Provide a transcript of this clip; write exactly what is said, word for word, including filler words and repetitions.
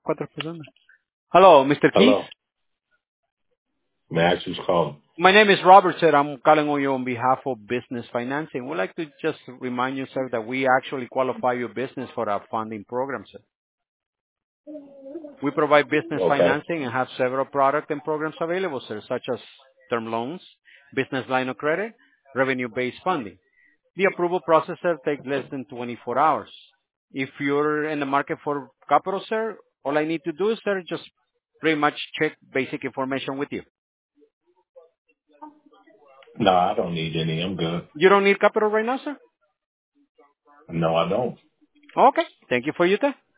Cuatro personas. Hello, Mister Keith. Hello. May I ask who's calling? My name is Robert, sir. I'm calling on you on behalf of Business Financing. We'd like to just remind you, sir, that we actually qualify your business for our funding program, sir. We provide business Okay. financing and have several products and programs available, sir, such as term loans, business line of credit, revenue-based funding. The approval process, sir, takes less than twenty-four hours. If you're in the market for capital, sir, all I need to do, sir, just pretty much check basic information with you. No, I don't need any. I'm good. You don't need capital right now, sir? No, I don't. Okay. Thank you for your time.